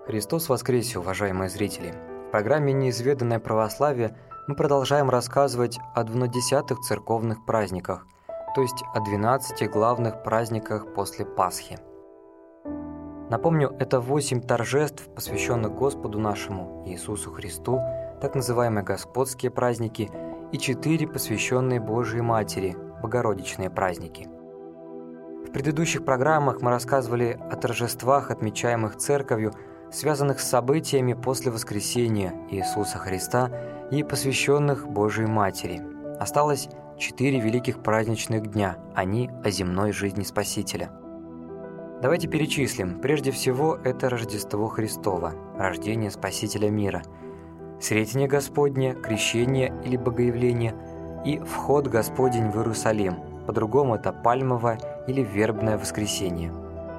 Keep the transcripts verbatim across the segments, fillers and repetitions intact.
Христос воскресе, уважаемые зрители! В программе «Неизведанное православие» мы продолжаем рассказывать о двунадесятых церковных праздниках, то есть о двенадцати главных праздниках после Пасхи. Напомню, это восемь торжеств, посвященных Господу нашему Иисусу Христу, так называемые господские праздники, и четыре посвященные Божией Матери, богородичные праздники. В предыдущих программах мы рассказывали о торжествах, отмечаемых Церковью, связанных с событиями после воскресения Иисуса Христа и посвященных Божией Матери. Осталось четыре великих праздничных дня, они о земной жизни Спасителя. Давайте перечислим. Прежде всего, это Рождество Христово, рождение Спасителя мира, Сретение Господне, крещение или богоявление и вход Господень в Иерусалим, по-другому это Пальмовое или Вербное воскресение.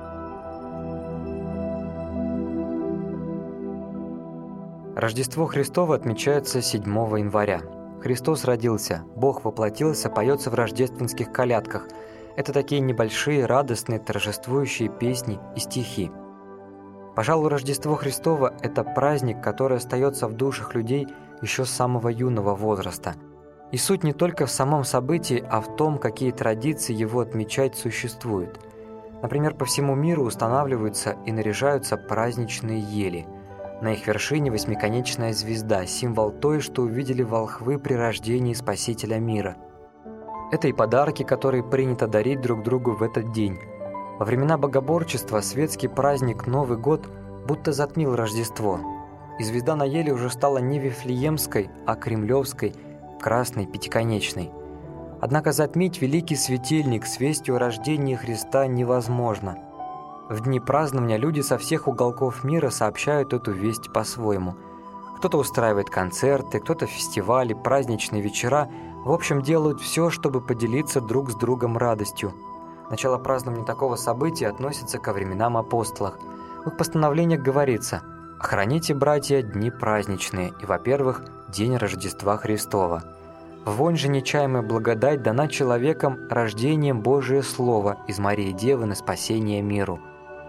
Рождество Христово отмечается седьмого января. Христос родился, Бог воплотился, поется в рождественских колядках. Это такие небольшие, радостные, торжествующие песни и стихи. Пожалуй, Рождество Христово – это праздник, который остается в душах людей еще с самого юного возраста. И суть не только в самом событии, а в том, какие традиции его отмечать существуют. Например, по всему миру устанавливаются и наряжаются праздничные ели. На их вершине восьмиконечная звезда, символ той, что увидели волхвы при рождении Спасителя мира. Это и подарки, которые принято дарить друг другу в этот день. Во времена богоборчества светский праздник Новый год будто затмил Рождество, и звезда на еле уже стала не Вифлеемской, а Кремлевской, красной, пятиконечной. Однако затмить великий светильник с вестью о рождении Христа невозможно. В дни празднования люди со всех уголков мира сообщают эту весть по-своему. Кто-то устраивает концерты, кто-то фестивали, праздничные вечера, в общем, делают все, чтобы поделиться друг с другом радостью. Начало празднования такого события относится ко временам апостолов. В их постановлениях говорится: «Охраните, братья, дни праздничные, и, во-первых, день Рождества Христова. Вонь же нечаемая благодать дана человеком рождением Божие Слово из Марии Девы на спасение миру».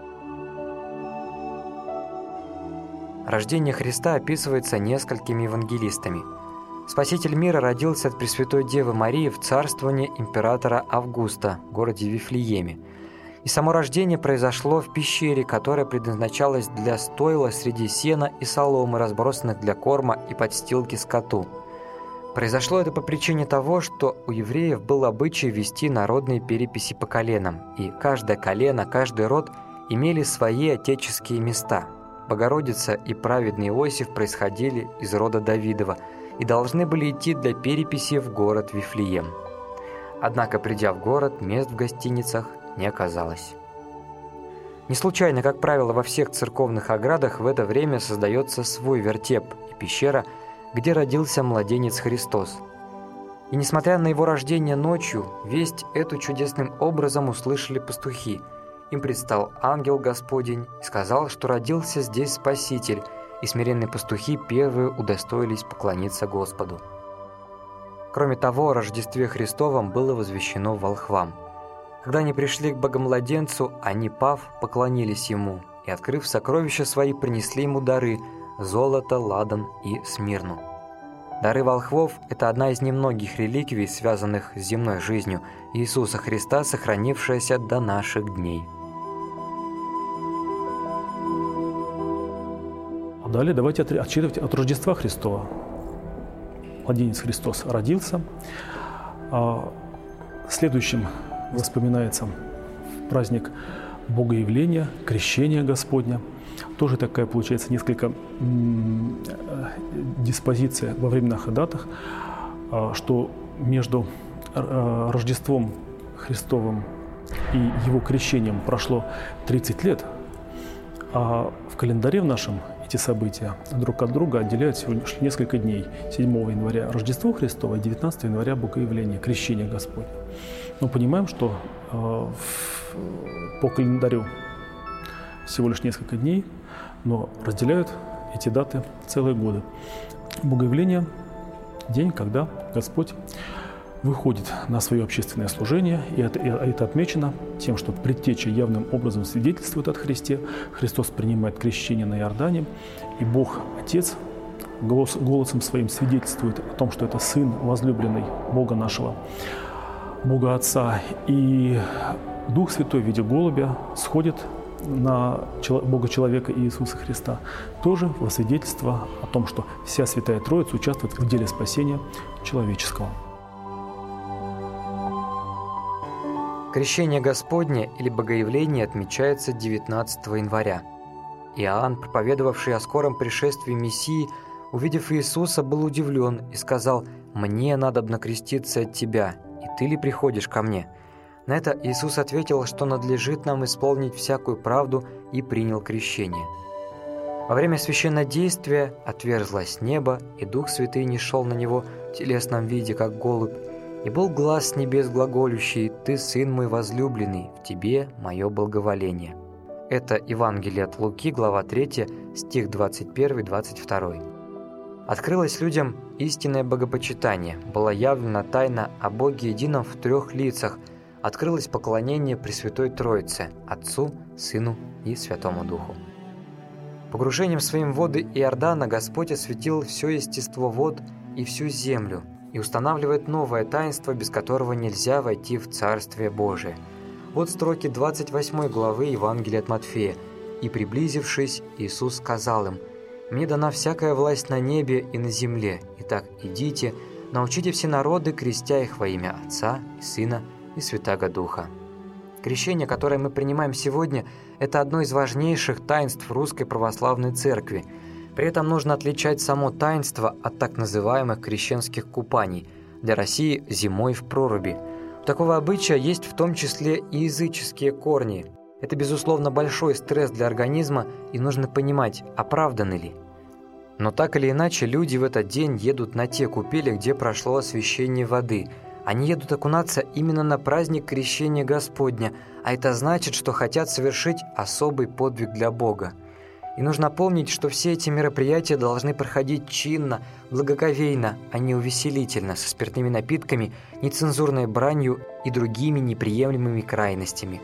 Рождение Христа описывается несколькими евангелистами. Спаситель мира родился от Пресвятой Девы Марии в царствовании императора Августа, в городе Вифлееме. И само рождение произошло в пещере, которая предназначалась для стойла среди сена и соломы, разбросанных для корма и подстилки скоту. Произошло это по причине того, что у евреев был обычай вести народные переписи по коленам, и каждое колено, каждый род имели свои отеческие места. Богородица и праведный Иосиф происходили из рода Давидова и должны были идти для переписи в город Вифлеем. Однако, придя в город, мест в гостиницах не оказалось. Не случайно, как правило, во всех церковных оградах в это время создается свой вертеп и пещера, где родился младенец Христос. И несмотря на его рождение ночью, весть эту чудесным образом услышали пастухи. Им предстал ангел Господень и сказал, что родился здесь Спаситель, и смиренные пастухи первые удостоились поклониться Господу. Кроме того, о Рождестве Христовом было возвещено волхвам. Когда они пришли к Богомладенцу, они, пав, поклонились Ему, и, открыв сокровища свои, принесли Ему дары – золото, ладан и смирну. Дары волхвов – это одна из немногих реликвий, связанных с земной жизнью Иисуса Христа, сохранившаяся до наших дней. Далее давайте отчитывать от Рождества Христова. Младенец Христос родился. Следующим вспоминается праздник Богоявления, крещения Господня. Тоже такая получается несколько диспозиция во временных и датах, что между Рождеством Христовым и его крещением прошло тридцать лет, а в календаре в нашем эти события друг от друга отделяют всего лишь несколько дней. седьмого января Рождество Христово и девятнадцатого января Богоявление, крещение Господне. Мы понимаем, что э, по календарю всего лишь несколько дней, но разделяют эти даты целые годы. Богоявление – день, когда Господь выходит на свое общественное служение, и это, и это отмечено тем, что предтеча явным образом свидетельствует о Христе, Христос принимает крещение на Иордане, и Бог Отец голос, голосом своим свидетельствует о том, что это Сын возлюбленный Бога нашего, Бога Отца, и Дух Святой в виде голубя сходит на Бога-человека Иисуса Христа, тоже во свидетельство о том, что вся Святая Троица участвует в деле спасения человеческого. Крещение Господне или Богоявление отмечается девятнадцатого января. Иоанн, проповедовавший о скором пришествии Мессии, увидев Иисуса, был удивлен и сказал: «Мне надобно креститься от Тебя, и Ты ли приходишь ко мне?» На это Иисус ответил, что надлежит нам исполнить всякую правду, и принял крещение. Во время священнодействия отверзлось небо, и Дух Святый нишел на него в телесном виде, как голубь, и был глас с небес глаголющий: «Ты, Сын мой возлюбленный, в Тебе мое благоволение». Это Евангелие от Луки, глава третья, стих двадцать первый двадцать второй. Открылось людям истинное богопочитание, была явлена тайна о Боге едином в трех лицах, открылось поклонение Пресвятой Троице, Отцу, Сыну и Святому Духу. Погружением своим в воды Иордана Господь осветил все естество вод и всю землю, и устанавливает новое таинство, без которого нельзя войти в Царствие Божие. Вот строки двадцать восьмой главы Евангелия от Матфея. «И, приблизившись, Иисус сказал им: «Мне дана всякая власть на небе и на земле. Итак, идите, научите все народы, крестя их во имя Отца и Сына и Святаго Духа». Крещение, которое мы принимаем сегодня, это одно из важнейших таинств Русской Православной Церкви. При этом нужно отличать само таинство от так называемых крещенских купаний, для России зимой в проруби. У такого обычая есть в том числе и языческие корни. Это, безусловно, большой стресс для организма, и нужно понимать, оправданы ли. Но так или иначе, люди в этот день едут на те купели, где прошло освящение воды. Они едут окунаться именно на праздник Крещения Господня, а это значит, что хотят совершить особый подвиг для Бога. И нужно помнить, что все эти мероприятия должны проходить чинно, благоговейно, а не увеселительно, со спиртными напитками, нецензурной бранью и другими неприемлемыми крайностями.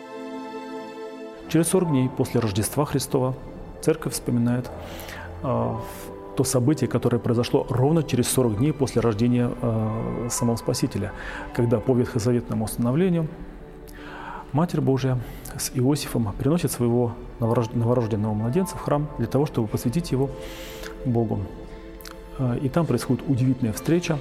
Через сорок дней после Рождества Христова Церковь вспоминает э, то событие, которое произошло ровно через сорок дней после рождения э, самого Спасителя, когда по ветхозаветному установлению Матерь Божия с Иосифом приносит своего новорожденного младенца в храм для того, чтобы посвятить его Богу. И там происходит удивительная встреча.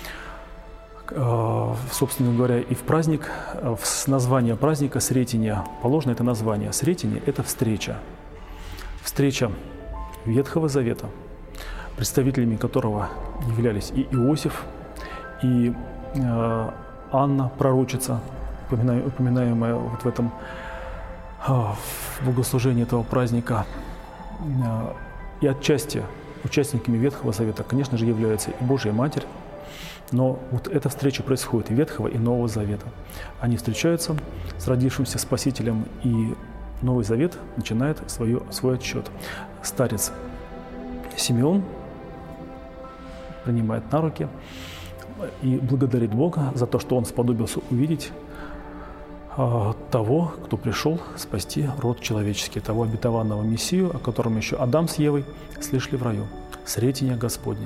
Собственно говоря, и в праздник, в название праздника Сретения положено это название. Сретение – это встреча. Встреча Ветхого Завета, представителями которого являлись и Иосиф, и Анна, пророчица, упоминаемая вот в этом в богослужении этого праздника. И отчасти участниками Ветхого Завета, конечно же, является и Божья Матерь, но вот эта встреча происходит и Ветхого, и Нового Завета. Они встречаются с родившимся Спасителем, и Новый Завет начинает свое, свой отсчет. Старец Симеон принимает на руки и благодарит Бога за то, что он сподобился увидеть того, кто пришел спасти род человеческий, того обетованного Мессию, о котором еще Адам с Евой слышали в раю. Сретение Господне.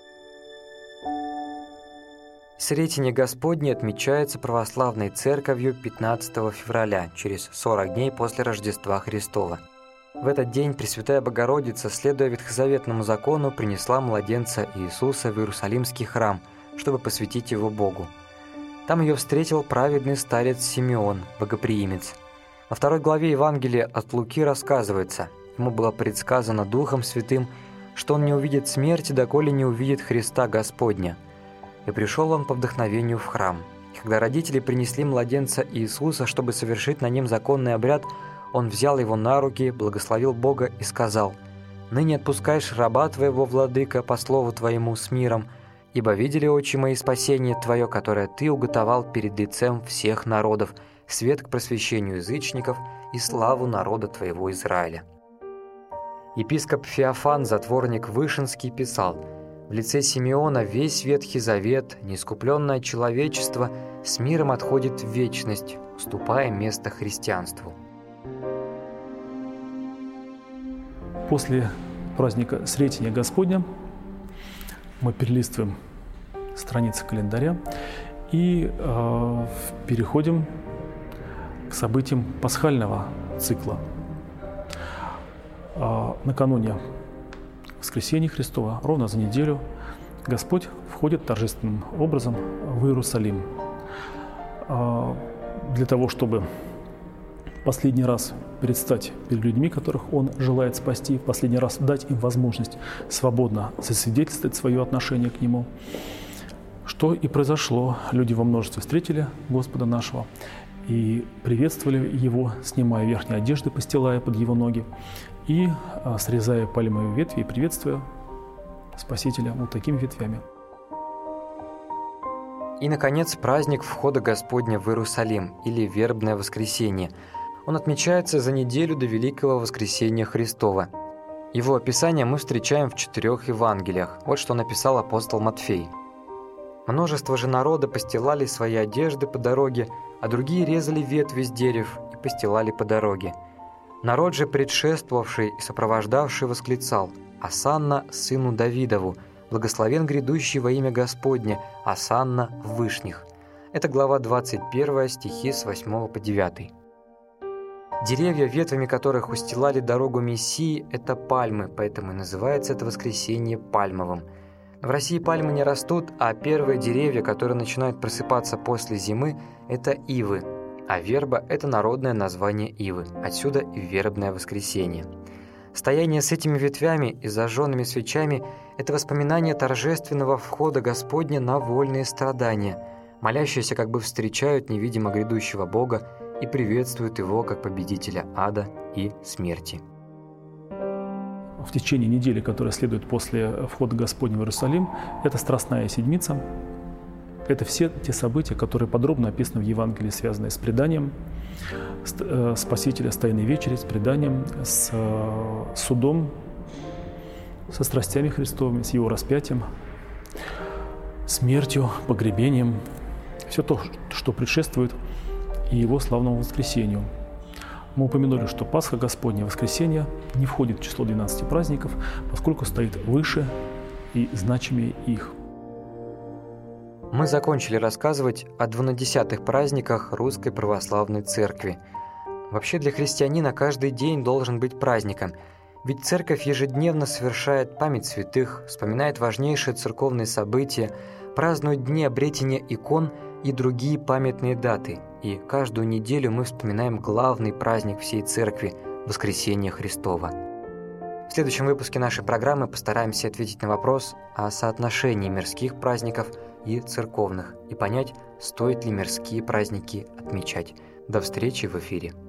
Сретение Господне отмечается православной церковью пятнадцатого февраля, через сорок дней после Рождества Христова. В этот день Пресвятая Богородица, следуя ветхозаветному закону, принесла младенца Иисуса в Иерусалимский храм, чтобы посвятить его Богу. Там ее встретил праведный старец Симеон, богоприимец. Во второй главе Евангелия от Луки рассказывается: ему было предсказано Духом Святым, что он не увидит смерти, доколе не увидит Христа Господня. И пришел он по вдохновению в храм. И когда родители принесли младенца Иисуса, чтобы совершить на нем законный обряд, он взял его на руки, благословил Бога и сказал: «Ныне отпускаешь раба твоего, владыка, по слову твоему с миром, ибо видели очи мои спасение Твое, которое Ты уготовал перед лицем всех народов, свет к просвещению язычников и славу народа Твоего Израиля». Епископ Феофан, затворник Вышинский, писал: В лице Симеона весь Ветхий Завет, неискупленное человечество с миром отходит в вечность, уступая место христианству. После праздника Сретения Господня мы перелистываем страницы календаря и э, переходим к событиям пасхального цикла. Э, накануне Воскресения Христова, ровно за неделю, Господь входит торжественным образом в Иерусалим э, для того, чтобы последний раз предстать перед людьми, которых Он желает спасти, последний раз дать им возможность свободно засвидетельствовать свое отношение к Нему. Что и произошло. Люди во множестве встретили Господа нашего и приветствовали Его, снимая верхние одежды, постилая под Его ноги, и срезая пальмовые ветви и приветствуя Спасителя вот такими ветвями. И, наконец, праздник входа Господня в Иерусалим, или Вербное воскресенье. Он отмечается за неделю до Великого воскресения Христова. Его описание мы встречаем в четырех Евангелиях. Вот что написал апостол Матфей. «Множество же народа постилали свои одежды по дороге, а другие резали ветви с дерев и постилали по дороге. Народ же, предшествовавший и сопровождавший, восклицал: «Осанна сыну Давидову, благословен грядущий во имя Господне, осанна в вышних». Это глава двадцать первая, стихи с восьмого по девятый. Деревья, ветвями которых устилали дорогу Мессии, это пальмы, поэтому и называется это воскресенье пальмовым. В России пальмы не растут, а первые деревья, которые начинают просыпаться после зимы, это ивы, а верба – это народное название ивы, отсюда и вербное воскресенье. Стояние с этими ветвями и зажженными свечами – это воспоминание торжественного входа Господня на вольные страдания. Молящиеся как бы встречают невидимо грядущего Бога и приветствуют Его как победителя ада и смерти. В течение недели, которая следует после входа Господня в Иерусалим, это Страстная Седмица. Это все те события, которые подробно описаны в Евангелии, связанные с преданием Спасителя, с Тайной вечерей, с преданием, с судом, со страстями Христовыми, с Его распятием, смертью, погребением. Все то, что предшествует и Его славному воскресению. Мы упомянули, что Пасха Господня, воскресенье, не входит в число двенадцати праздников, поскольку стоит выше и значимее их. Мы закончили рассказывать о двунадесятых праздниках Русской Православной Церкви. Вообще для христианина каждый день должен быть праздником, ведь Церковь ежедневно совершает память святых, вспоминает важнейшие церковные события, празднует дни обретения икон и другие памятные даты. И каждую неделю мы вспоминаем главный праздник всей Церкви – Воскресение Христово. В следующем выпуске нашей программы постараемся ответить на вопрос о соотношении мирских праздников и церковных и понять, стоит ли мирские праздники отмечать. До встречи в эфире.